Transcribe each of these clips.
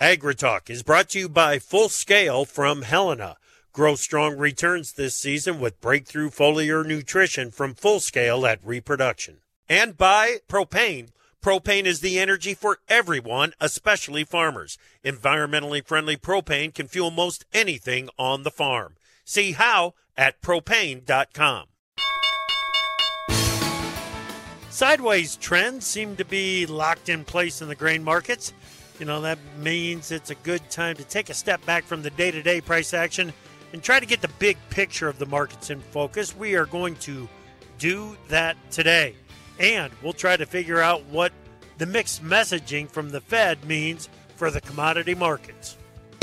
AgriTalk is brought to you by Full Scale from Helena. Grow strong returns this season with breakthrough foliar nutrition from Full Scale at Reproduction. And by Propane. Propane is the energy for everyone, especially farmers. Environmentally friendly propane can fuel most anything on the farm. See how at propane.com. Sideways trends seem to be locked in place in the grain markets. You know, that means it's a good time to take a step back from the day-to-day price action and try to get the big picture of the markets in focus. We are going to do that today. And we'll try to figure out what the mixed messaging from the Fed means for the commodity markets.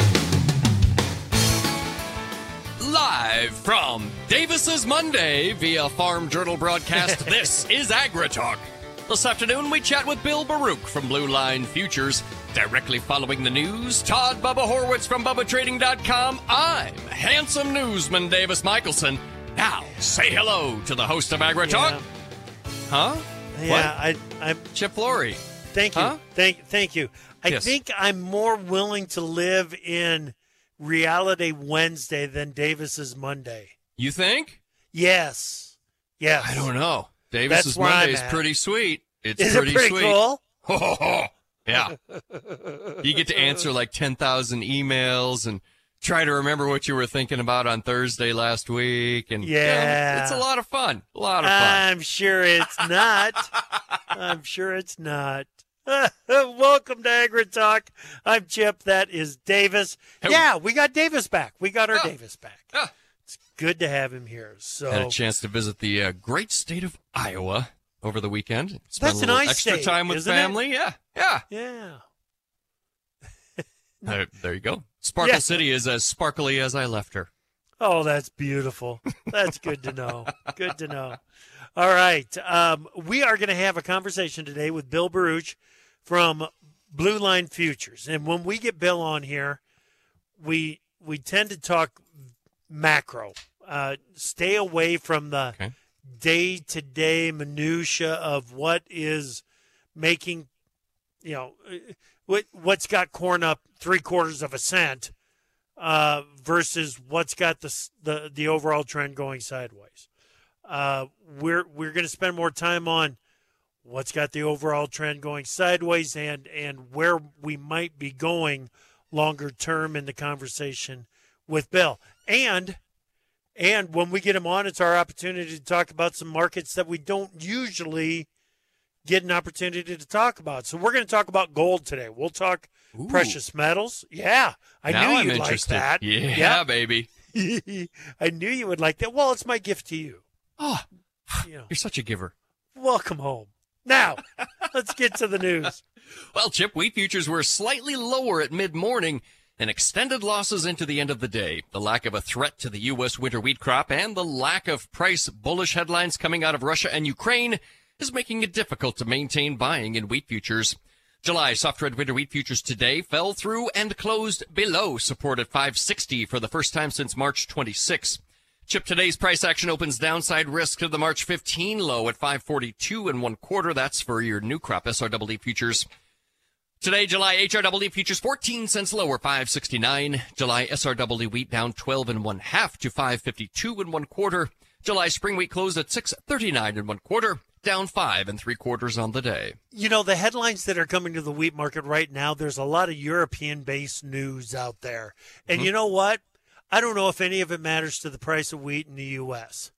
Live from Davis's Monday via Farm Journal broadcast, this is AgriTalk. This afternoon, we chat with Bill Baruch from Blue Line Futures. Directly following the news, Todd Bubba Horwitz from BubbaTrading.com. I'm handsome newsman Davis Michelson. Now, say hello to the host of AgriTalk. Yeah. Huh? Yeah, I'm Chip Flory. Thank you. Huh? Thank you. I Yes. think I'm more willing to live in Reality Wednesday than Davis's Monday. You think? Yes. Yes. I don't know. Davis's That's where Monday I'm is at. pretty sweet. It's Is it pretty sweet. cool? Ho, ho, ho. Yeah. You get to answer like 10,000 emails and try to remember what you were thinking about on Thursday last week. And Yeah. it's a lot of fun. A lot of fun. I'm sure it's not. I'm sure it's not. Welcome to AgriTalk. I'm Chip. That is Davis. Hey. Yeah, we got Davis back. We got our Davis back. Ah. It's good to have him here. So Had a chance to visit the great state of Iowa over the weekend. Spent That's a a little nice extra state, time with isn't it? family. Yeah. Yeah. yeah. There you go. Sparkle Yeah. City is as sparkly as I left her. Oh, that's beautiful. That's good to know. Good to know. All right. We are going to have a conversation today with Bill Baruch from Blue Line Futures. And when we get Bill on here, we tend to talk macro. Stay away from the Okay. day-to-day minutia of what is making, what's got corn up 3/4 of a cent versus what's got the overall trend going sideways. We're going to spend more time on what's got the overall trend going sideways and where we might be going longer term in the conversation with Bill. And when we get him on, it's our opportunity to talk about some markets that we don't usually get an opportunity to talk about. So we're going to talk about gold today. We'll talk Ooh. precious metals. Yeah, I Now knew I'm you'd interested. like that. Yeah, baby. I knew you would like that. Well, it's my gift to you. Oh, You know, you're such a giver. welcome home. Now, let's get to the news. Well, Chip, wheat futures were slightly lower at mid-morning and extended losses into the end of the day. The lack of a threat to the U.S. winter wheat crop and the lack of price bullish headlines coming out of Russia and Ukraine is making it difficult to maintain buying in wheat futures. July soft red winter wheat futures today fell through and closed below support at 560 for the first time since March 26. Chip, today's price action opens downside risk to the March 15 low at 542 1/4. That's for your new crop SREE futures. Today, July HREE futures 14 cents lower, 569. July SREE wheat down 12 1/2 to 552 1/4. July spring wheat closed at 639 1/4, down 5 3/4 on the day. You know, the headlines that are coming to the wheat market right now, there's a lot of European-based news out there. And you know what? I don't know if any of it matters to the price of wheat in the U.S.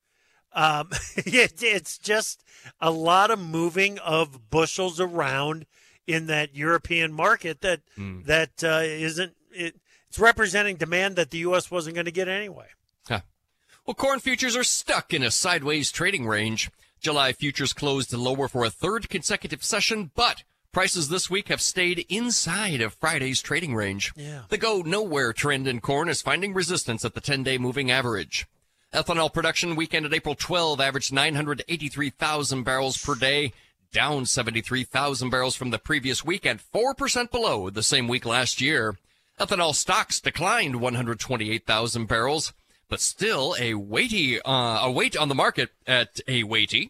It's just a lot of moving of bushels around in that European market that isn't it. It's representing demand that the U.S. wasn't going to get anyway. Huh. Well, corn futures are stuck in a sideways trading range. July futures closed lower for a third consecutive session, but prices this week have stayed inside of Friday's trading range. Yeah. The go-nowhere trend in corn is finding resistance at the 10-day moving average. Ethanol production weekend at April 12 averaged 983,000 barrels per day, down 73,000 barrels from the previous week and 4% below the same week last year. Ethanol stocks declined 128,000 barrels, but still a weight on the market at a weighty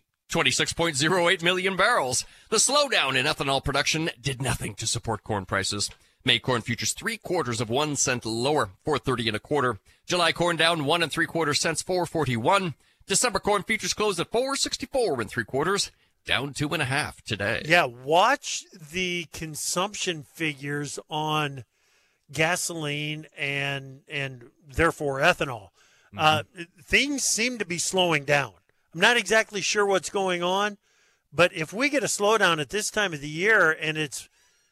26.08 million barrels. The slowdown in ethanol production did nothing to support corn prices. May corn futures 3/4 of 1 cent lower, 4.30 1/4. July corn down 1 3/4 cents, 4.41. December corn futures closed at 4.64 3/4, down 2.5 today. Yeah, watch the consumption figures on gasoline and therefore ethanol. Things seem to be slowing down. I'm not exactly sure what's going on, but if we get a slowdown at this time of the year and it's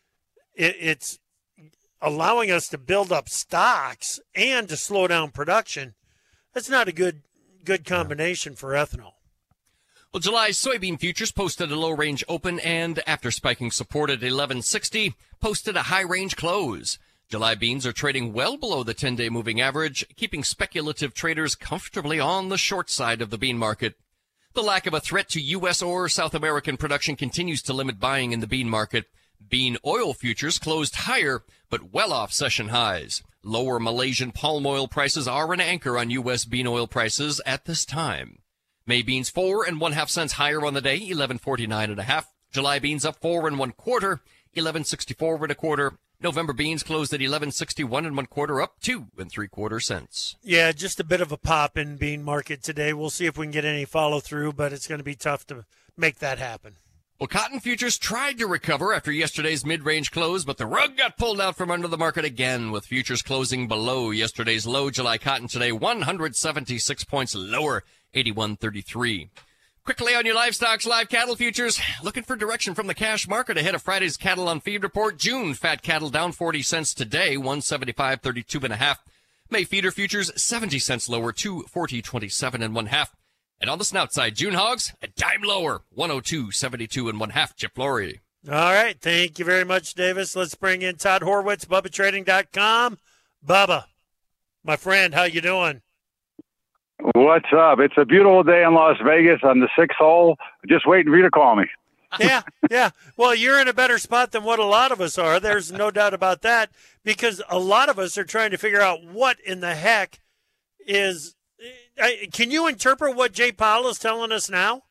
allowing us to build up stocks and to slow down production, that's not a good combination for ethanol. Well, July soybean futures posted a low-range open and, after spiking support at 11.60, posted a high-range close. July beans are trading well below the 10-day moving average, keeping speculative traders comfortably on the short side of the bean market. The lack of a threat to U.S. or South American production continues to limit buying in the bean market. Bean oil futures closed higher, but well off session highs. Lower Malaysian palm oil prices are an anchor on U.S. bean oil prices at this time. May beans 4 1/2 cents higher on the day, 11.49 1/2. July beans up 4 1/4, 11.64 1/4. November beans closed at 11.61 1/4, up 2 3/4 cents. Yeah, just a bit of a pop in bean market today. We'll see if we can get any follow through, but it's going to be tough to make that happen. Well, cotton futures tried to recover after yesterday's mid-range close, but the rug got pulled out from under the market again, with futures closing below yesterday's low. July cotton today 176 points lower, 81.33. Quickly on your livestock, live cattle futures, looking for direction from the cash market ahead of Friday's cattle on feed report. June fat cattle down 40 cents today, 175.32 1/2. May feeder futures 70 cents lower, 240.27 1/2. And on the snout side, June hogs a dime lower, 102.72 1/2. Chip Flory. All right, thank you very much, Davis. Let's bring in Todd Horwitz, BubbaTrading.com. Bubba, my friend, how you doing? What's up? It's a beautiful day in Las Vegas on the 6th hole. Just waiting for you to call me. Yeah. Well, you're in a better spot than what a lot of us are. There's no doubt about that, because a lot of us are trying to figure out what in the heck is. Can you interpret what Jay Powell is telling us now?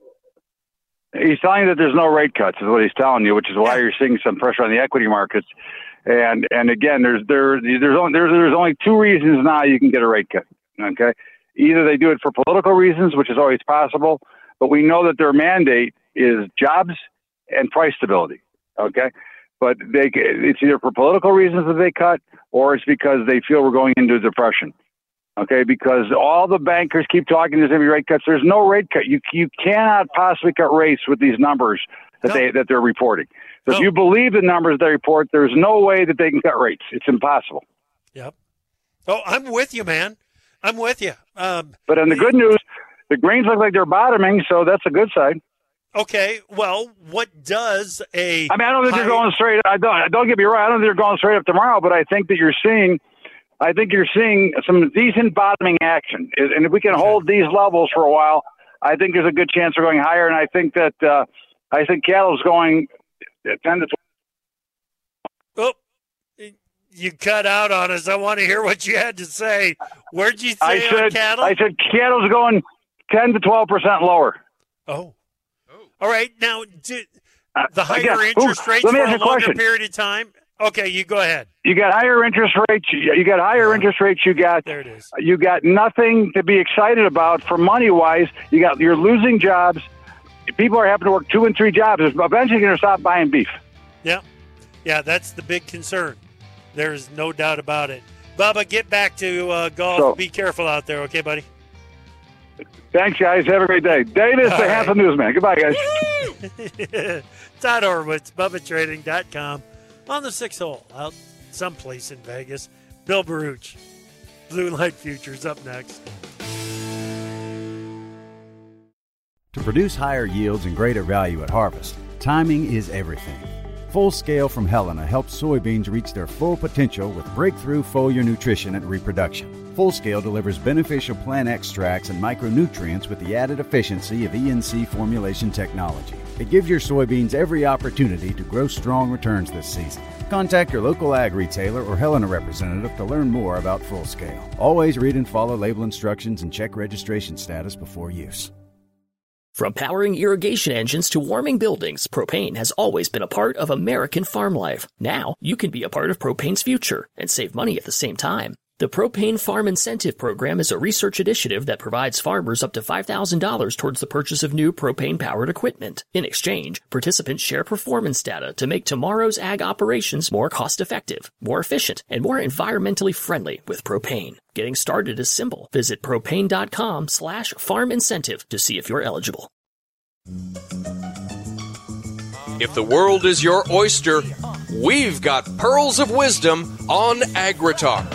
He's telling you that there's no rate cuts, is what he's telling you, which is why you're seeing some pressure on the equity markets. And again, there's only two reasons now you can get a rate cut. Okay, either they do it for political reasons, which is always possible, but we know that their mandate is jobs and price stability. Okay, but it's either for political reasons that they cut, or it's because they feel we're going into a depression. Okay, because all the bankers keep talking there's going to be rate cuts. There's no rate cut. You cannot possibly cut rates with these numbers that they're reporting. So if you believe the numbers they report, there's no way that they can cut rates. It's impossible. Yep. Oh, I'm with you, man. I'm with you. But in the good news, the grains look like they're bottoming, so that's a good side. Okay, well, what does a... I don't think they're going straight... Don't get me wrong. I don't think they're going straight up tomorrow, but I think that you're seeing some decent bottoming action. And if we can hold these levels for a while, I think there's a good chance we're going higher. And I think that cattle's going 10 to 12. Oh, you cut out on us. I want to hear what you had to say. Where'd you say on cattle? I said cattle's going 10 to 12% lower. Oh. All right. Now, the higher interest rates for a longer period of time. Okay, you go ahead. You got higher interest rates. There it is. You got nothing to be excited about for money-wise. You're losing jobs. People are having to work 2 and 3 jobs. Eventually, you're going to stop buying beef. Yeah, that's the big concern. There's no doubt about it. Bubba, get back to golf. Be careful out there, okay, buddy? Thanks, guys. Have a great day. Davis, the Handsome Newsman. Goodbye, guys. Todd Horwitz, BubbaTrading.com. On the 6th hole, out someplace in Vegas. Bill Baruch, Blue Light Futures, up next. To produce higher yields and greater value at harvest, timing is everything. Full Scale from Helena helps soybeans reach their full potential with breakthrough foliar nutrition and reproduction. Full Scale delivers beneficial plant extracts and micronutrients with the added efficiency of ENC formulation technology. It gives your soybeans every opportunity to grow strong returns this season. Contact your local ag retailer or Helena representative to learn more about Full Scale. Always read and follow label instructions and check registration status before use. From powering irrigation engines to warming buildings, propane has always been a part of American farm life. Now, you can be a part of propane's future and save money at the same time. The Propane Farm Incentive Program is a research initiative that provides farmers up to $5,000 towards the purchase of new propane-powered equipment. In exchange, participants share performance data to make tomorrow's ag operations more cost-effective, more efficient, and more environmentally friendly with propane. Getting started is simple. Visit propane.com/farm incentive to see if you're eligible. If the world is your oyster, we've got pearls of wisdom on AgriTalk.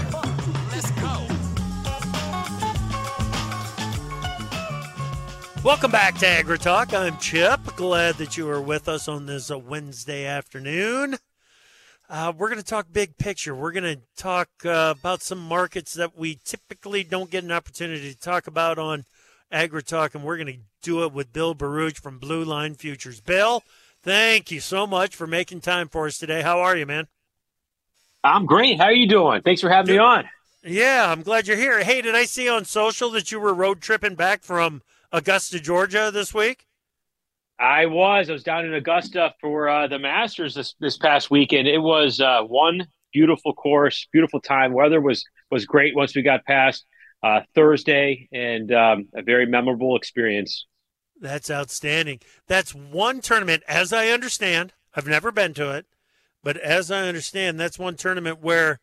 Welcome back to AgriTalk. I'm Chip. Glad that you are with us on this Wednesday afternoon. We're going to talk big picture. We're going to talk about some markets that we typically don't get an opportunity to talk about on AgriTalk, and we're going to do it with Bill Baruch from Blue Line Futures. Bill, thank you so much for making time for us today. How are you, man? I'm great. How are you doing? Thanks for having me on. Yeah, I'm glad you're here. Hey, did I see on social that you were road tripping back from Augusta, Georgia this week? I was down in Augusta for the Masters this past weekend. It was one beautiful course, beautiful time. Weather was great once we got past Thursday, and a very memorable experience. That's outstanding. That's one tournament, as I understand. I've never been to it, but as I understand, that's one tournament where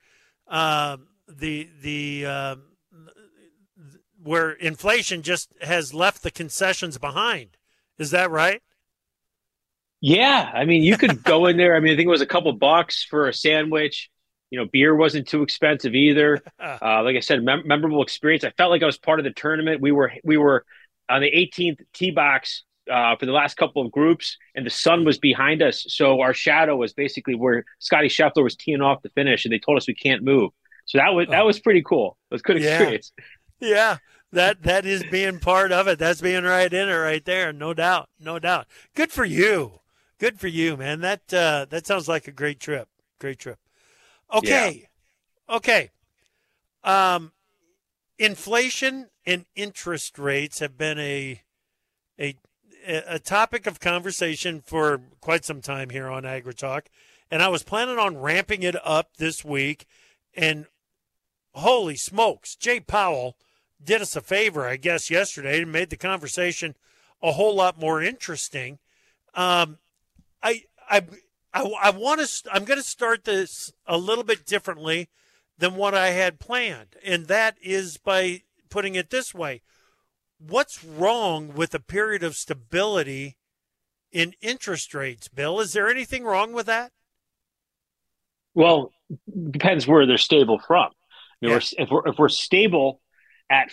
where inflation just has left the concessions behind. Is that right? Yeah. I mean, you could go in there. I mean, I think it was a couple bucks for a sandwich. You know, beer wasn't too expensive either. Like I said, memorable experience. I felt like I was part of the tournament. We were on the 18th tee box for the last couple of groups, and the sun was behind us. So our shadow was basically where Scotty Scheffler was teeing off the finish, and they told us we can't move. So that was pretty cool. It was a good experience. Yeah. That is being part of it. That's being right in it right there. No doubt. No doubt. Good for you. Good for you, man. That sounds like a great trip. Great trip. Okay. Yeah. Okay. Inflation and interest rates have been a topic of conversation for quite some time here on AgriTalk, and I was planning on ramping it up this week, and holy smokes, Jay Powell did us a favor, I guess, yesterday and made the conversation a whole lot more interesting. I'm going to start this a little bit differently than what I had planned, and that is by putting it this way. What's wrong with a period of stability in interest rates, Bill? Is there anything wrong with that? Well, depends where they're stable from. You know, if we're stable at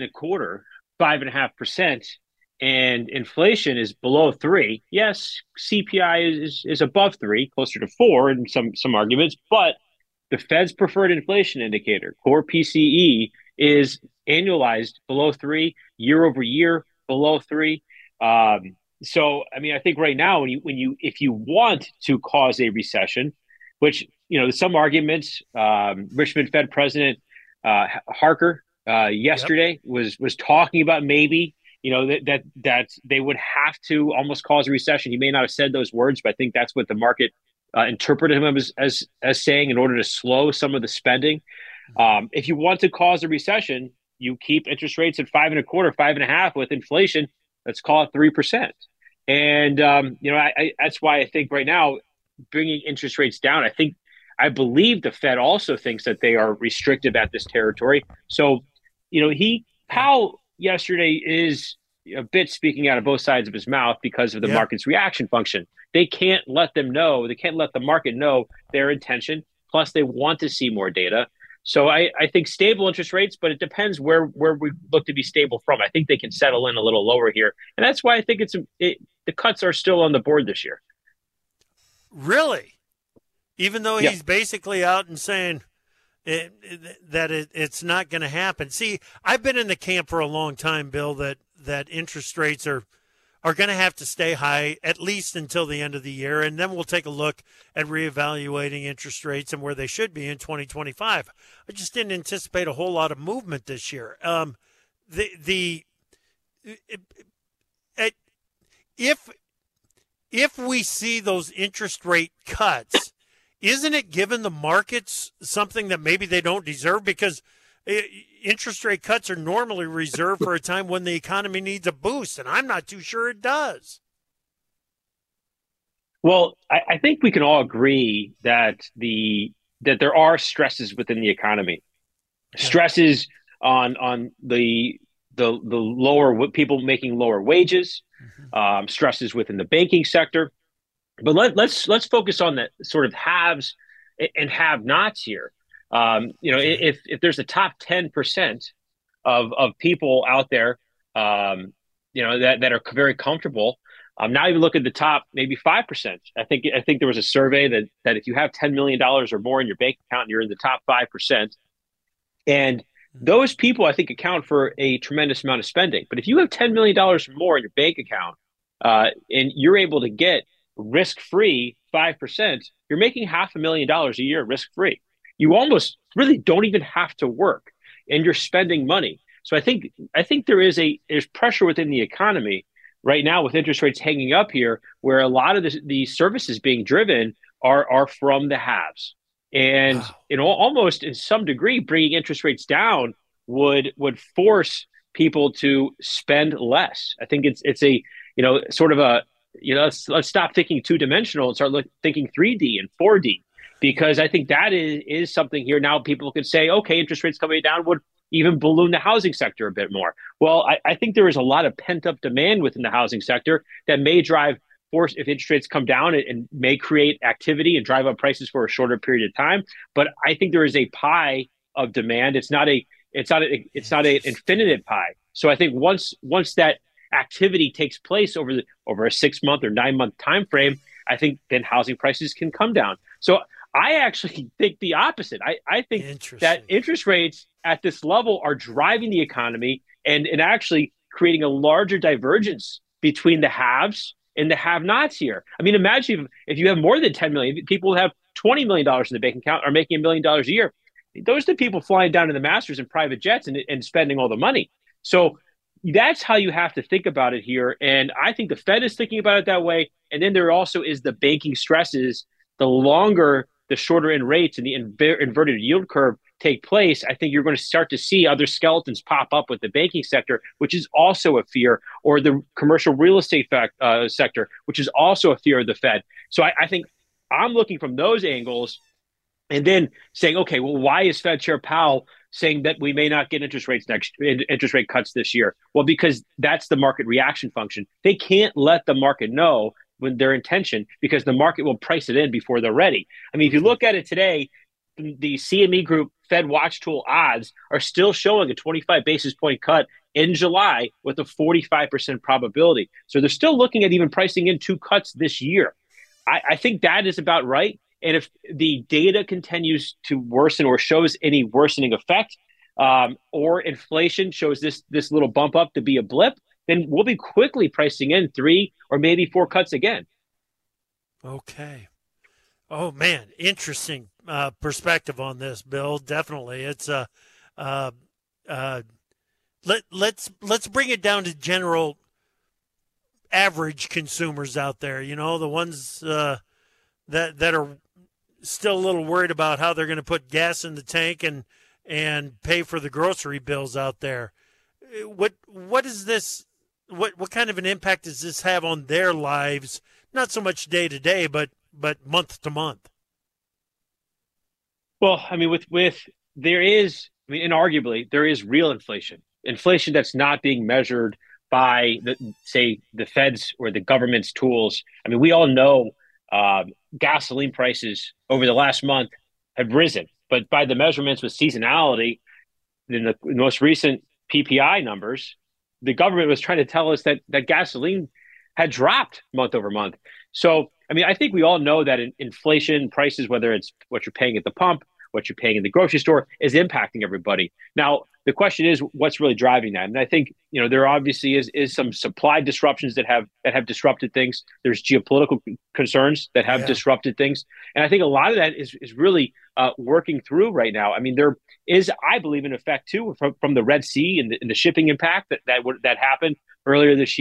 5.25%, and inflation is below 3%. Yes, CPI is above 3%, closer to 4% in some arguments, but the Fed's preferred inflation indicator, core PCE, is annualized below 3%, year over year below 3%. So, I mean, I think right now, if you want to cause a recession, which, you know, some arguments, Richmond Fed President Harker yesterday was talking about maybe, you know, that they would have to almost cause a recession. He may not have said those words, but I think that's what the market interpreted him as saying in order to slow some of the spending. If you want to cause a recession, you keep interest rates at 5.25%, 5.5% with inflation. Let's call it 3%. And, you know, that's why I think right now bringing interest rates down, I believe the Fed also thinks that they are restrictive at this territory. So, you know, Powell yesterday is a bit speaking out of both sides of his mouth because of the market's reaction function. They can't let the market know their intention. Plus, they want to see more data. So I think stable interest rates, but it depends where we look to be stable from. I think they can settle in a little lower here. And that's why I think the cuts are still on the board this year. Really? Even though he's basically out and saying it's not going to happen. See, I've been in the camp for a long time, Bill, that interest rates are going to have to stay high at least until the end of the year, and then we'll take a look at reevaluating interest rates and where they should be in 2025. I just didn't anticipate a whole lot of movement this year. if we see those interest rate cuts, isn't it giving the markets something that maybe they don't deserve? Because interest rate cuts are normally reserved for a time when the economy needs a boost, and I'm not too sure it does. Well, I think we can all agree that there are stresses within the economy, stresses on the lower people making lower wages, stresses within the banking sector. But let's focus on the sort of haves and have-nots here. If there's a top 10% of people out there, that are very comfortable. Now you look at the top, maybe 5%. I think there was a survey that if you have $10 million or more in your bank account, you're in the top 5%. And those people, I think, account for a tremendous amount of spending. But if you have $10 million or more in your bank account, and you're able to get risk-free 5%, you're making $500,000 a year risk-free. You almost really don't even have to work, and you're spending money. So I think there's pressure within the economy right now with interest rates hanging up here, where a lot of the services being driven are from the haves. And almost in some degree, bringing interest rates down would force people to spend less. I think it's a sort of a let's stop thinking two-dimensional and start thinking 3D and 4D, because I think that is something here now. People can say, okay, interest rates coming down would even balloon the housing sector a bit more. Well, I think there is a lot of pent-up demand within the housing sector that may drive force if interest rates come down and may create activity and drive up prices for a shorter period of time. But I think there is a pie of demand. It's not an infinite pie. So I think once that activity takes place over a 6-month or 9-month time frame, I think then housing prices can come down. So I actually think the opposite. I think that interest rates at this level are driving the economy and actually creating a larger divergence between the haves and the have-nots here. I mean, imagine if you have more than 10 million, people who have $20 million in the bank account are making $1 million a year. Those are the people flying down to the Masters in private jets and spending all the money. So that's how you have to think about it here. And I think the Fed is thinking about it that way. And then there also is the banking stresses. The longer the shorter end rates and the inverted yield curve take place, I think you're going to start to see other skeletons pop up with the banking sector, which is also a fear, or the commercial real estate sector, which is also a fear of the Fed. So I think I'm looking from those angles and then saying, okay, well, why is Fed Chair Powell saying that we may not get interest rate cuts this year? Well, because that's the market reaction function. They can't let the market know when their intention, because the market will price it in before they're ready. I mean, if you look at it today, the CME Group Fed Watch Tool odds are still showing a 25 basis point cut in July with a 45% probability. So they're still looking at even pricing in 2 cuts this year. I think that is about right. And if the data continues to worsen or shows any worsening effect, or inflation shows this little bump up to be a blip, then we'll be quickly pricing in 3 or maybe 4 cuts again. Okay. Oh man, interesting perspective on this, Bill. Definitely, it's let's bring it down to general average consumers out there. You know, the ones that are still a little worried about how they're going to put gas in the tank and pay for the grocery bills out there. What is this? What kind of an impact does this have on their lives? Not so much day to day, but month to month. Well, I mean, inarguably there is real inflation that's not being measured by the Fed's or the government's tools. I mean, we all know gasoline prices over the last month have risen, but by the measurements with seasonality, in the most recent PPI numbers, the government was trying to tell us that gasoline had dropped month over month. So, I mean, I think we all know that inflation prices, whether it's what you're paying at the pump, what you're paying in the grocery store, is impacting everybody. Now, the question is, what's really driving that? And I think, there obviously is some supply disruptions that have disrupted things. There's geopolitical concerns that have disrupted things. And I think a lot of that is really working through right now. I mean, there is, I believe, an effect too from the Red Sea and the shipping impact that happened earlier this year.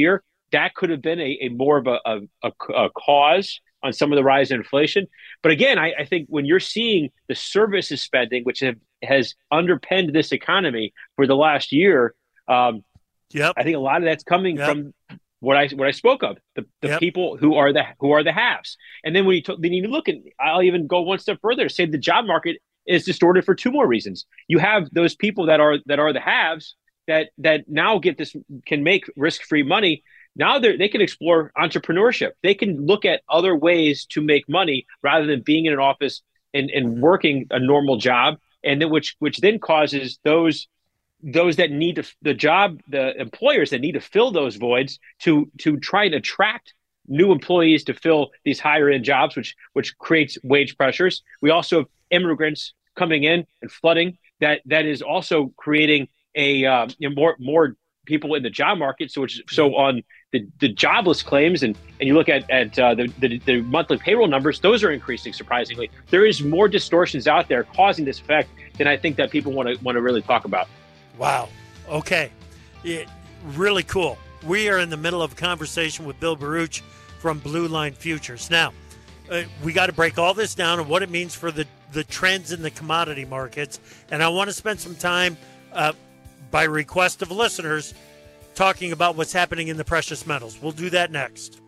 that could have been a more of a cause on some of the rise in inflation. But again, I think when you're seeing the services spending, which has underpinned this economy for the last year, I think a lot of that's coming from what I spoke of, the people who are the haves. And then then you look at, I'll even go one step further to say the job market is distorted for two more reasons. You have those people that are the haves that now can make risk-free money. Now they can explore entrepreneurship. They can look at other ways to make money rather than being in an office and working a normal job, and then which then causes those that need the job, the employers that need to fill those voids to try and attract new employees to fill these higher end jobs, which creates wage pressures. We also have immigrants coming in and flooding that is also creating more people in the job market. So on the jobless claims and you look at the monthly payroll numbers, those are increasing surprisingly. There is more distortions out there causing this effect than I think that people want to really talk about. Wow. Okay. Really cool. We are in the middle of a conversation with Bill Baruch from Blue Line Futures. Now, we got to break all this down and what it means for the trends in the commodity markets. And I want to spend some time, by request of listeners, talking about what's happening in the precious metals. We'll do that next.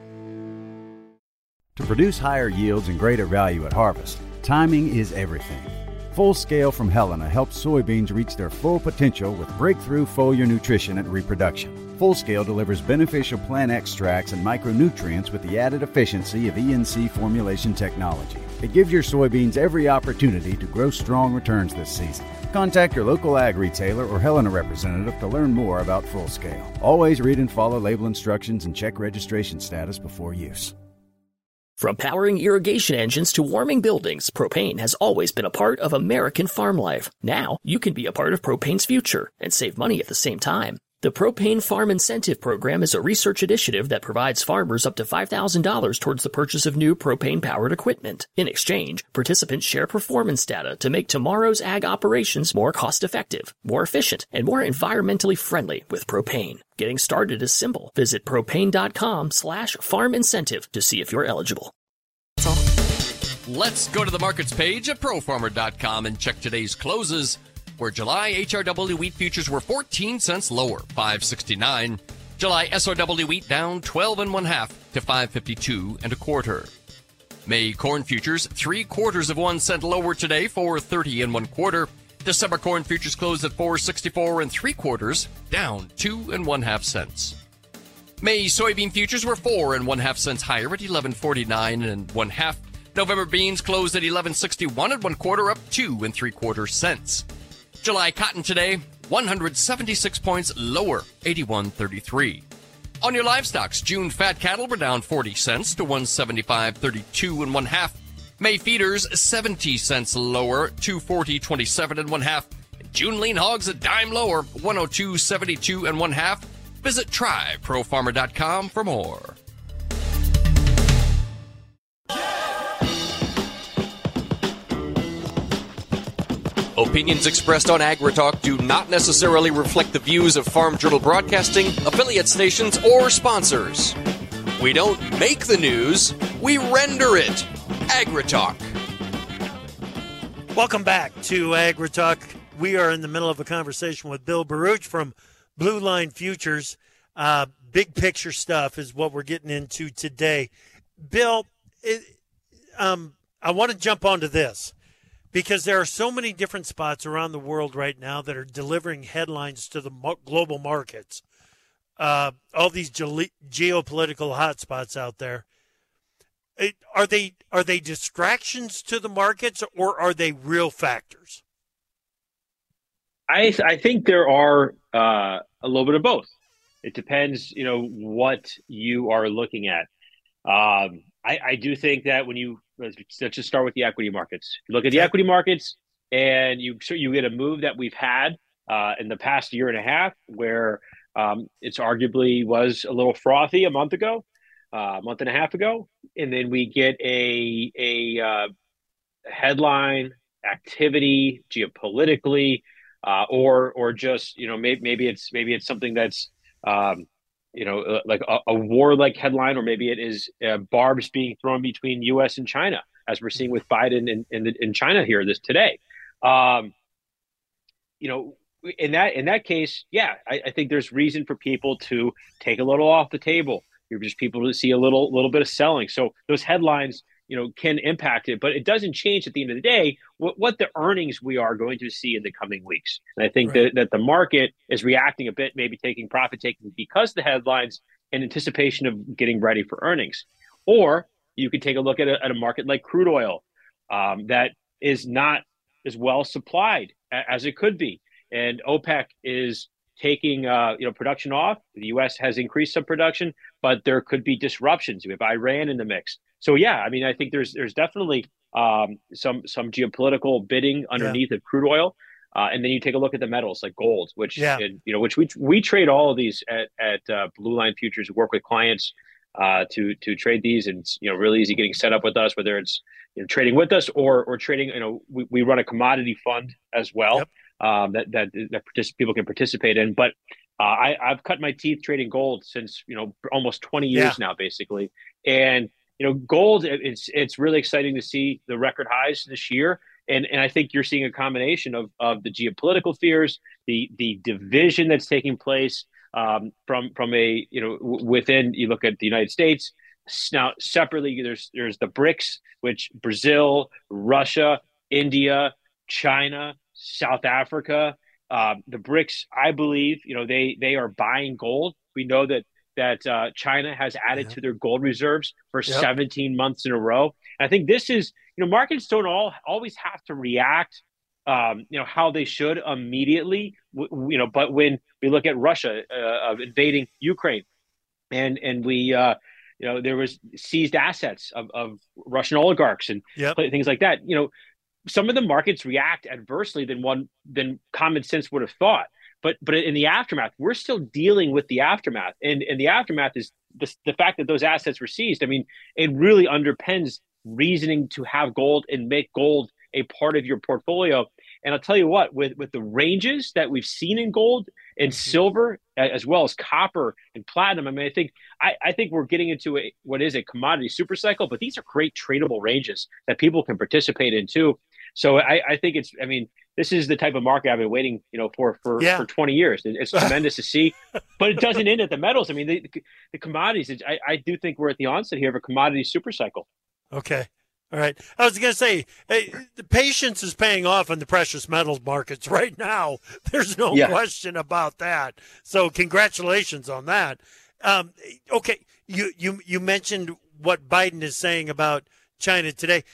To produce higher yields and greater value at harvest, timing is everything. Full Scale from Helena helps soybeans reach their full potential with breakthrough foliar nutrition and reproduction. Full Scale delivers beneficial plant extracts and micronutrients with the added efficiency of ENC formulation technology. It gives your soybeans every opportunity to grow strong returns this season. Contact your local ag retailer or Helena representative to learn more about Full Scale. Always read and follow label instructions and check registration status before use. From powering irrigation engines to warming buildings, propane has always been a part of American farm life. Now, you can be a part of propane's future and save money at the same time. The Propane Farm Incentive Program is a research initiative that provides farmers up to $5,000 towards the purchase of new propane-powered equipment. In exchange, participants share performance data to make tomorrow's ag operations more cost-effective, more efficient, and more environmentally friendly with propane. Getting started is simple. Visit propane.com/farm incentive to see if you're eligible. Let's go to the markets page at profarmer.com and check today's closes, where July HRW wheat futures were 14 cents lower, $5.69. July SRW wheat down 12 1/2 to $5.52 1/4. May corn futures 3/4 of 1 cent lower today, $4.30 1/4. December corn futures closed at $4.64 3/4, down 2 1/2 cents. May soybean futures were 4 1/2 cents higher at $11.49 1/2. November beans closed at $11.61 1/4, up 2 3/4 cents. July cotton today, 176 points lower, 81.33. On your livestocks, June fat cattle were down 40 cents to 175.32 1/2. May feeders 70 cents lower, 240.27 1/2. June lean hogs a dime lower, 102.72 1/2. Visit tryprofarmer.com for more. Opinions expressed on AgriTalk do not necessarily reflect the views of Farm Journal Broadcasting, affiliate stations, or sponsors. We don't make the news, we render it. AgriTalk. Welcome back to AgriTalk. We are in the middle of a conversation with Bill Baruch from Blue Line Futures. Big picture stuff is what we're getting into today. Bill, I want to jump onto this, because there are so many different spots around the world right now that are delivering headlines to the global markets. All these geopolitical hotspots out there. Are they distractions to the markets, or are they real factors? I think there are a little bit of both. It depends, what you are looking at. I do think that when let's just start with the equity markets. You look at the equity markets, and you get a move that we've had in the past year and a half, where it's arguably was a little frothy a month and a half ago, and then we get a headline activity geopolitically, or just maybe it's something that's like a war-like headline, or maybe it is barbs being thrown between U.S. and China, as we're seeing with Biden in China here today. In that case, yeah, I think there's reason for people to take a little off the table. You're just people to see a little bit of selling. So those headlines, can impact it, but it doesn't change at the end of the day what the earnings we are going to see in the coming weeks. And I think that the market is reacting a bit, maybe profit taking because of the headlines in anticipation of getting ready for earnings. Or you could take a look at a market like crude oil that is not as well supplied as it could be. And OPEC is taking production off. The U.S. has increased some production, but there could be disruptions. We have Iran in the mix. So yeah, I mean, I think there's definitely some geopolitical bidding underneath of crude oil, and then you take a look at the metals like gold, which we trade all of these at Blue Line Futures. We work with clients to trade these, and it's really easy getting set up with us, whether it's trading with us or trading. We run a commodity fund as well. Yep. That people can participate in. But I've cut my teeth trading gold since almost 20 years now, basically. And gold, it's really exciting to see the record highs this year. And I think you're seeing a combination of the geopolitical fears, the division that's taking place from a within. You look at the United States now separately. There's the BRICS, which Brazil, Russia, India, China, South Africa, the BRICS, I believe, they are buying gold. We know that China has added to their gold reserves for 17 months in a row. And I think this is, markets don't always have to react, how they should immediately, but when we look at Russia invading Ukraine and we, there was seized assets of Russian oligarchs and things like that, some of the markets react adversely than common sense would have thought. But in the aftermath, we're still dealing with the aftermath. And the aftermath is the fact that those assets were seized. I mean, it really underpins reasoning to have gold and make gold a part of your portfolio. And I'll tell you what, with the ranges that we've seen in gold and silver, as well as copper and platinum, I mean, I think we're getting into what is a commodity super cycle, but these are great tradable ranges that people can participate in too. So I think this is the type of market I've been waiting, for 20 years. It's tremendous to see, but it doesn't end at the metals. I mean, the commodities, I do think we're at the onset here of a commodity super cycle. Okay. All right. I was going to say, the patience is paying off in the precious metals markets right now. There's no question about that. So congratulations on that. Okay. You mentioned what Biden is saying about China today.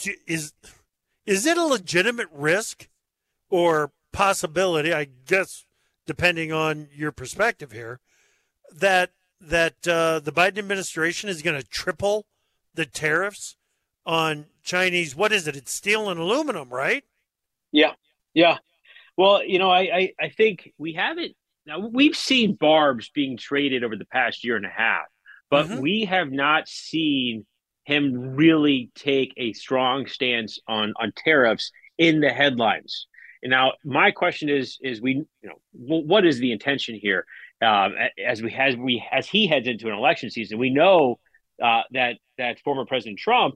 Is it a legitimate risk or possibility, I guess, depending on your perspective here, that the Biden administration is going to triple the tariffs on Chinese, what is it? It's steel and aluminum, right? Yeah. Well, I think we haven't. Now, we've seen barbs being traded over the past year and a half, but we have not seen him really take a strong stance on tariffs in the headlines. And now my question is what is the intention here? As he heads into an election season, we know that former President Trump,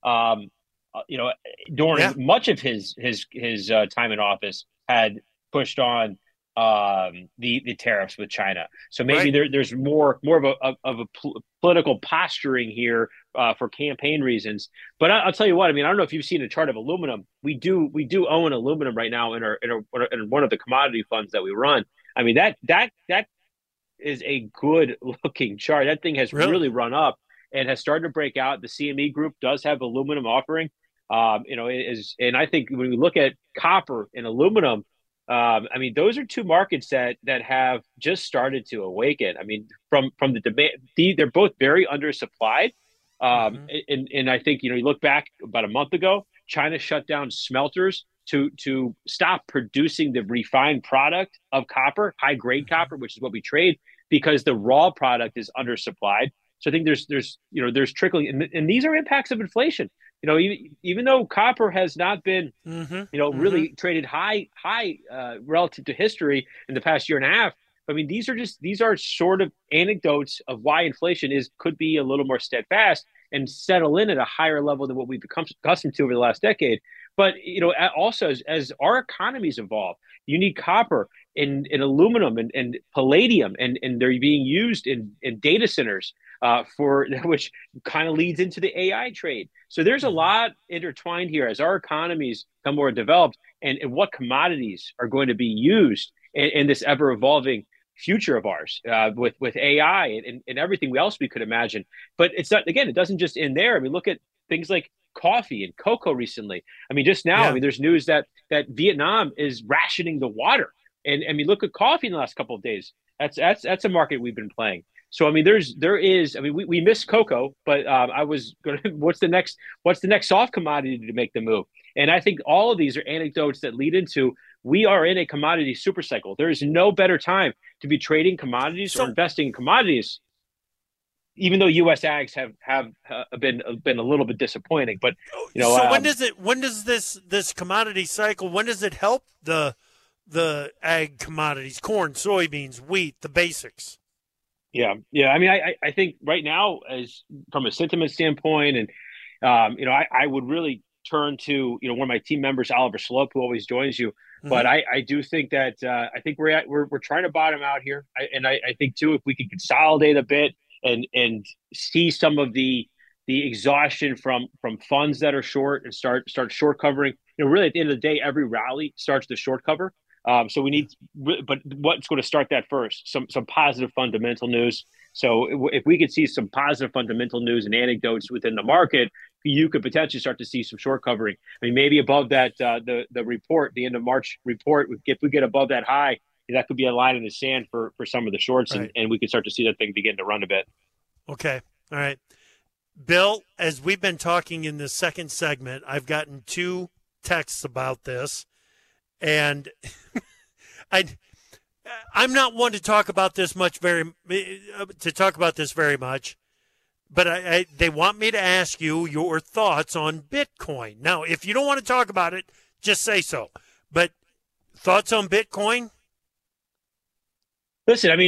during much of his time in office, had pushed on the tariffs with China. So maybe there's more of a political posturing here for campaign reasons. But I'll tell you what, I don't know if you've seen a chart of aluminum. We do own aluminum right now in one of the commodity funds that we run. I mean, that is a good looking chart. That thing has really run up and has started to break out. The CME Group does have aluminum offering. And I think when we look at copper and aluminum, those are two markets that have just started to awaken. I mean, from the demand, they're both very undersupplied. And I think, you look back about a month ago, China shut down smelters to stop producing the refined product of copper, high grade copper, which is what we trade, because the raw product is undersupplied. So I think there's trickling, and these are impacts of inflation. Even though copper has not been, really traded high relative to history in the past year and a half, I mean, these are sort of anecdotes of why inflation could be a little more steadfast and settle in at a higher level than what we've become accustomed to over the last decade. But also as our economies evolve, you need copper and aluminum and palladium, and they're being used in data centers for which kind of leads into the AI trade. So there's a lot intertwined here as our economies become more developed, and what commodities are going to be used in this ever evolving future of ours with AI and everything else we could imagine. But it's not, again, it doesn't just end there. I mean, look at things like coffee and cocoa recently. I mean, just now, I mean, there's news that Vietnam is rationing the water. And I mean, look at coffee in the last couple of days. That's a market we've been playing. So I mean, we miss cocoa, but I was going to, what's the next soft commodity to make the move? And I think all of these are anecdotes that lead into, we are in a commodity super cycle. There is no better time to be trading commodities or investing in commodities, even though U.S. ags have been a little bit disappointing. But so when does this commodity cycle, when does it help the ag commodities, corn, soybeans, wheat, the basics? Yeah. I mean, I think right now, as from a sentiment standpoint, and I would really turn to one of my team members, Oliver Slope, who always joins you. Mm-hmm. But I do think that I think we're trying to bottom out here, I think too, if we could consolidate a bit and see some of the exhaustion from funds that are short and start short covering. Really at the end of the day, every rally starts to short cover. So we need, but what's going to start that first? Some positive fundamental news. So if we could see some positive fundamental news and anecdotes within the market, you could potentially start to see some short covering. I mean, maybe above that, the report, the end of March report, if we get above that high, that could be a line in the sand for some of the shorts, right. and we could start to see that thing begin to run a bit. Okay. All right. Bill, as we've been talking in the second segment, I've gotten 2 texts about this, and I'm not one to talk about this very much, but they want me to ask you your thoughts on Bitcoin. Now, if you don't want to talk about it, just say so. But thoughts on Bitcoin? Listen, I mean,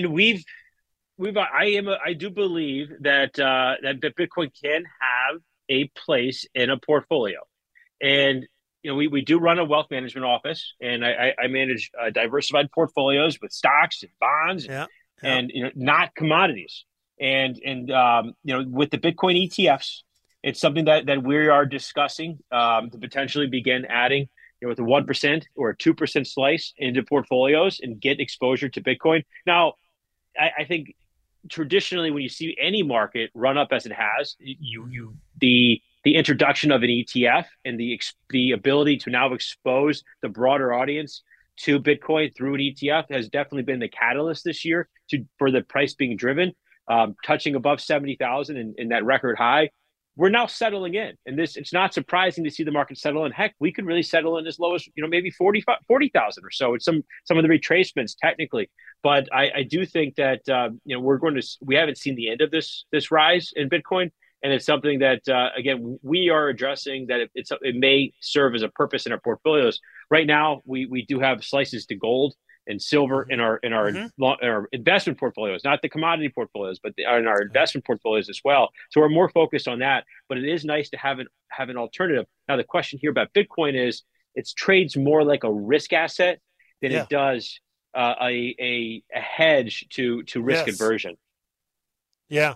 I do believe that Bitcoin can have a place in a portfolio, and we do run a wealth management office, and I manage diversified portfolios with stocks and bonds, and not commodities, and with the Bitcoin ETFs, it's something that we are discussing to potentially begin adding. With a 1% or a 2% slice into portfolios and get exposure to Bitcoin. Now, I think traditionally when you see any market run up as it has, the introduction of an ETF and the ability to now expose the broader audience to Bitcoin through an ETF has definitely been the catalyst this year for the price being driven, touching above 70,000 and that record high. We're now settling in, and it's not surprising to see the market settle in. Heck, we could really settle in as low as maybe 40,000 or so. It's some of the retracements technically, but I do think that we haven't seen the end of this rise in Bitcoin, and it's something that again we are addressing, that it may serve as a purpose in our portfolios. Right now, we do have slices to gold and silver in our investment portfolios, not the commodity portfolios, but in our investment portfolios as well. So we're more focused on that, but it is nice to have an alternative. Now, the question here about Bitcoin is it trades more like a risk asset than it does a hedge to risk aversion. Yeah.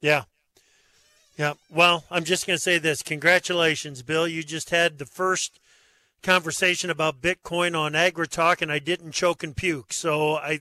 Well, I'm just going to say this. Congratulations, Bill. You just had the first conversation about Bitcoin on AgriTalk, and I didn't choke and puke. So I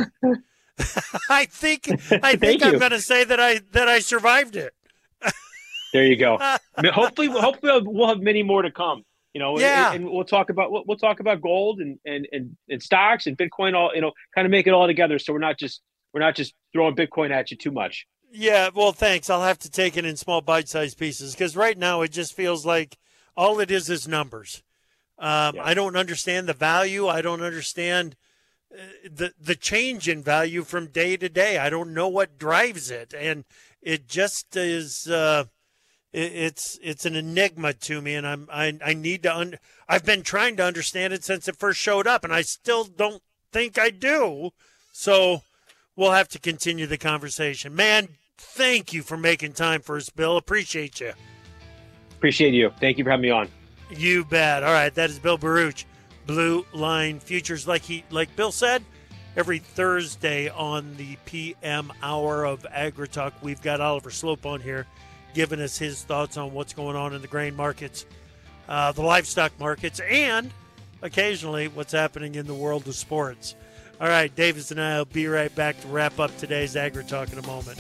I think I'm going to say that I survived it. There you go. I mean, hopefully we'll have many more to come. And we'll talk about gold and stocks and Bitcoin, all kind of make it all together. So we're not just throwing Bitcoin at you too much. Yeah, well, thanks. I'll have to take it in small bite-sized pieces, because right now it just feels like all it is numbers. I don't understand the value. I don't understand the change in value from day to day. I don't know what drives it, and it just is. It's an enigma to me, and I need to. I've been trying to understand it since it first showed up, and I still don't think I do. So we'll have to continue the conversation. Man, thank you for making time for us, Bill. Appreciate you. Appreciate you. Thank you for having me on. You bet. All right, that is Bill Baruch, Blue Line Futures. Like Bill said, every Thursday on the PM hour of AgriTalk, we've got Oliver Slope on here giving us his thoughts on what's going on in the grain markets, the livestock markets, and occasionally what's happening in the world of sports. All right, Davis and I will be right back to wrap up today's AgriTalk in a moment.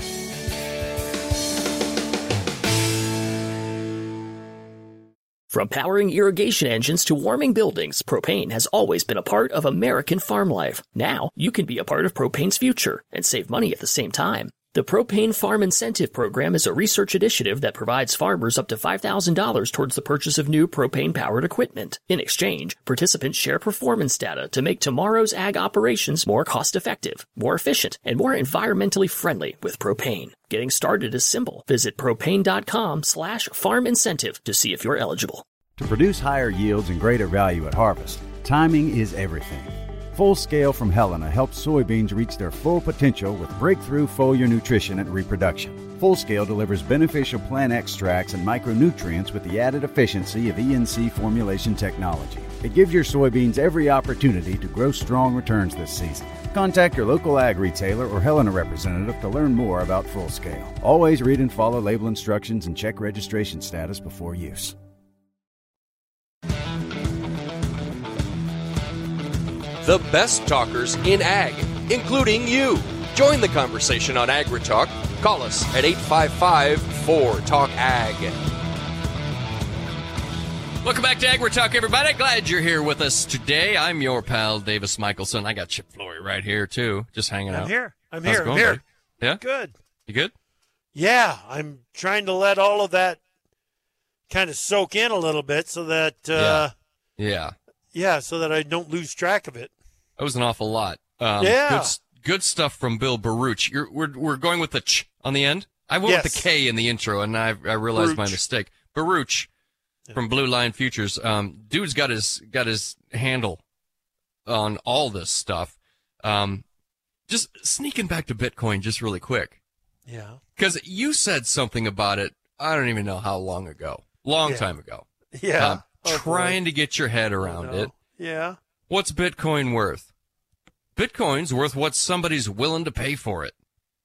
From powering irrigation engines to warming buildings, propane has always been a part of American farm life. Now, you can be a part of propane's future and save money at the same time. The Propane Farm Incentive Program is a research initiative that provides farmers up to $5,000 towards the purchase of new propane-powered equipment. In exchange, participants share performance data to make tomorrow's ag operations more cost-effective, more efficient, and more environmentally friendly with propane. Getting started is simple. Visit propane.com/farm incentive to see if you're eligible. To produce higher yields and greater value at harvest, timing is everything. Full Scale from Helena helps soybeans reach their full potential with breakthrough foliar nutrition and reproduction. Full Scale delivers beneficial plant extracts and micronutrients with the added efficiency of ENC formulation technology. It gives your soybeans every opportunity to grow strong returns this season. Contact your local ag retailer or Helena representative to learn more about Full Scale. Always read and follow label instructions and check registration status before use. The best talkers in ag, including you. Join the conversation on AgriTalk. Call us at 855-4TALK-AG. Welcome back to AgriTalk, everybody. Glad you're here with us today. I'm your pal, Davis Michelson. I got Chip Flory right here, too, just hanging out. I'm How's here. it going, here. buddy? Yeah? Good. You good? Yeah, I'm trying to let all of that kind of soak in a little bit so that, so that I don't lose track of it. That was an awful lot. Good stuff from Bill Baruch. We're going with the ch on the end. I went with the K in the intro, and I realized my mistake. Baruch from Blue Line Futures. Dude's got his handle on all this stuff. Just sneaking back to Bitcoin just really quick. Yeah. Because you said something about it, I don't even know how long ago. Long time ago. Yeah. Trying to get your head around it. Yeah. What's Bitcoin worth? Bitcoin's worth what somebody's willing to pay for it.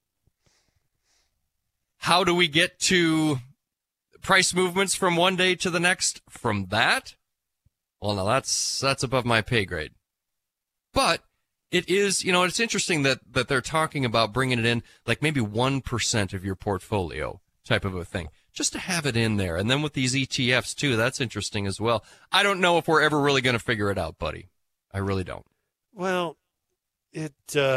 How do we get to price movements from one day to the next from that? Well, now that's above my pay grade. But it is, it's interesting that they're talking about bringing it in like maybe 1% of your portfolio type of a thing, just to have it in there. And then with these ETFs too, that's interesting as well. I don't know if we're ever really going to figure it out, buddy. I really don't. Well, it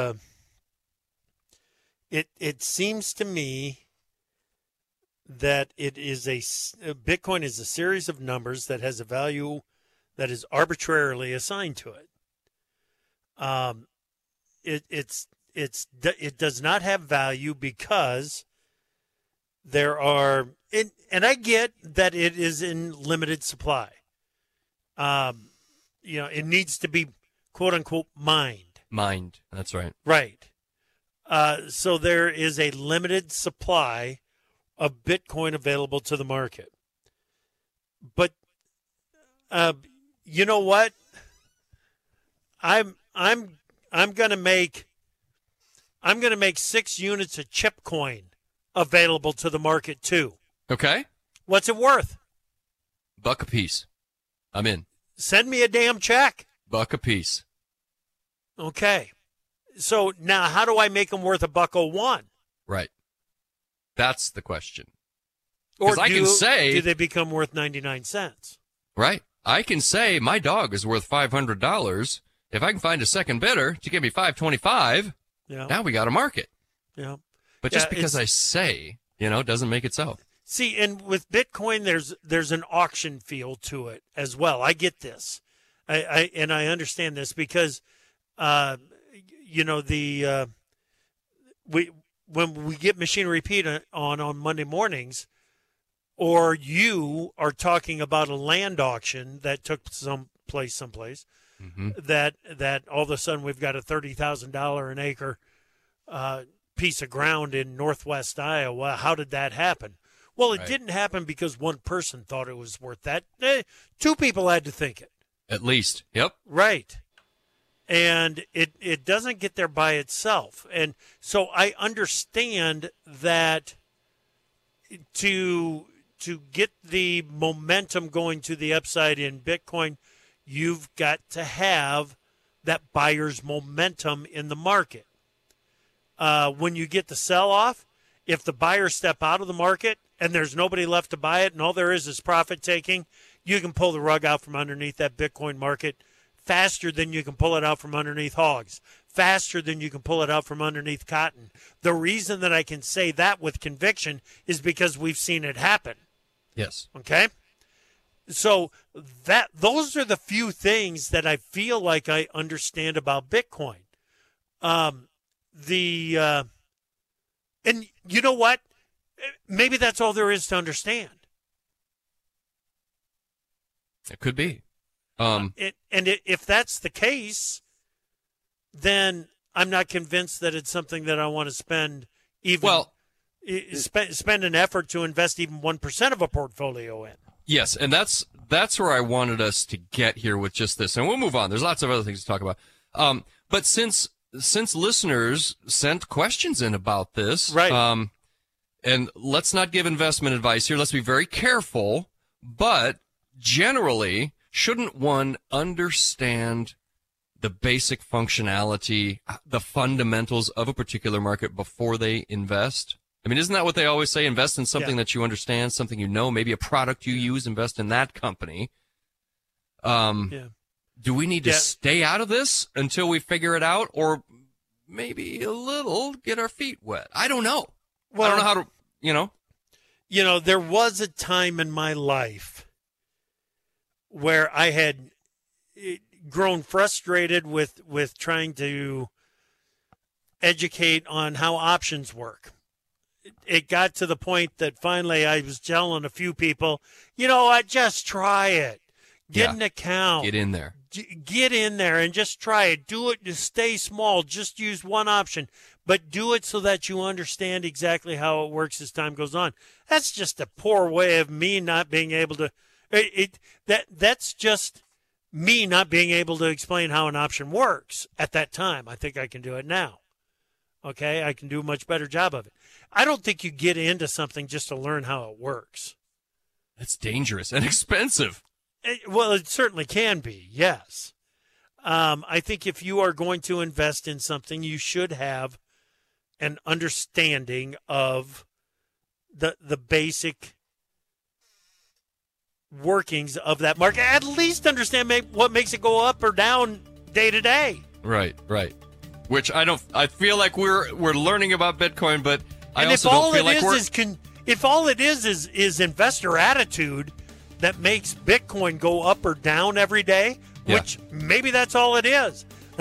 seems to me that Bitcoin is a series of numbers that has a value that is arbitrarily assigned to it. It does not have value because there are, and I get that it is in limited supply. It needs to be quote unquote mined. Mined, that's right. Right. So there is a limited supply of Bitcoin available to the market. But you know what? I'm going to make 6 units of Chipcoin available to the market too. Okay. What's it worth? $1 a piece. I'm in. Send me a damn check. $1 a piece. Okay. So now how do I make them worth $1.01? Right. That's the question. Or do they become worth 99 cents? Right. I can say my dog is worth $500. If I can find a second bidder to give me $525, now we got a market. Yeah. But just because I say, doesn't make it so. See, and with Bitcoin, there's an auction feel to it as well. I get this. I understand this because, when we get Machine Repeat on Monday mornings, or you are talking about a land auction that took someplace, that all of a sudden we've got a $30,000 an acre piece of ground in northwest Iowa. How did that happen? Well, it didn't happen because one person thought it was worth that. Two people had to think it. At least. Yep. Right. And it doesn't get there by itself. And so I understand that to get the momentum going to the upside in Bitcoin, you've got to have that buyer's momentum in the market. When you get the sell-off, if the buyers step out of the market and there's nobody left to buy it and all there is profit taking, you can pull the rug out from underneath that Bitcoin market faster than you can pull it out from underneath hogs, faster than you can pull it out from underneath cotton. The reason that I can say that with conviction is because we've seen it happen. Yes. Okay? So those are the few things that I feel like I understand about Bitcoin. And you know what? Maybe that's all there is to understand. It could be. If that's the case, then I'm not convinced that it's something that I want to spend spend an effort to invest even 1% of a portfolio in. Yes, and that's where I wanted us to get here with just this, and we'll move on. There's lots of other things to talk about. But since listeners sent questions in about this, right? And let's not give investment advice here. Let's be very careful. But generally, shouldn't one understand the basic functionality, the fundamentals of a particular market before they invest? I mean, isn't that what they always say? Invest in something that you understand, something you know, maybe a product you use, invest in that company. Do we need to stay out of this until we figure it out, or maybe a little get our feet wet? I don't know. Well, I don't know how to, there was a time in my life where I had grown frustrated with trying to educate on how options work. It got to the point that finally I was telling a few people, just try it. Get an account. Get in there. Get in there and just try it. Do it. Just stay small. Just use one option. But do it so that you understand exactly how it works as time goes on. That's just a poor way of me not being able to that's just me not being able to explain how an option works at that time. I think I can do it now. Okay? I can do a much better job of it. I don't think you get into something just to learn how it works. That's dangerous and expensive. Well, it certainly can be, yes. I think if you are going to invest in something, you should have an understanding of the basic workings of that market. At least understand what makes it go up or down day to day. Right. Which I feel like we're learning about Bitcoin, but I also don't feel like if all it is investor attitude that makes Bitcoin go up or down every day, which maybe that's all it is.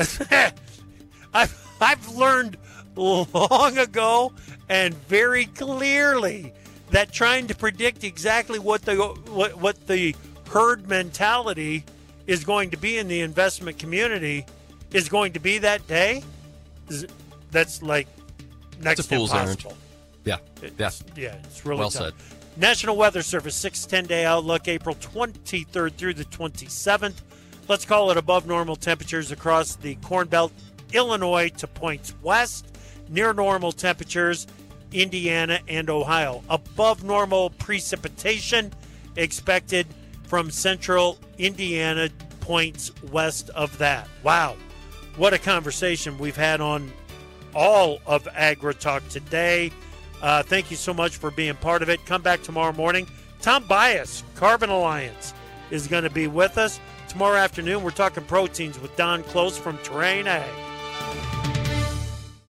I've learned long ago and very clearly that trying to predict exactly what the herd mentality is going to be in the investment community is going to be that day, that's like next to impossible. Yeah. It's really well tough. said. National Weather Service 6-10-day outlook, April 23rd through the 27th. Let's call it above normal temperatures across the Corn Belt, Illinois to points west. Near normal temperatures, Indiana and Ohio. Above normal precipitation expected from central Indiana, points west of that. Wow. What a conversation we've had on all of AgriTalk today. Thank you so much for being part of it. Come back tomorrow morning. Tom Bias, Carbon Alliance, is going to be with us. Tomorrow afternoon, we're talking proteins with Don Close from Terrain Ag.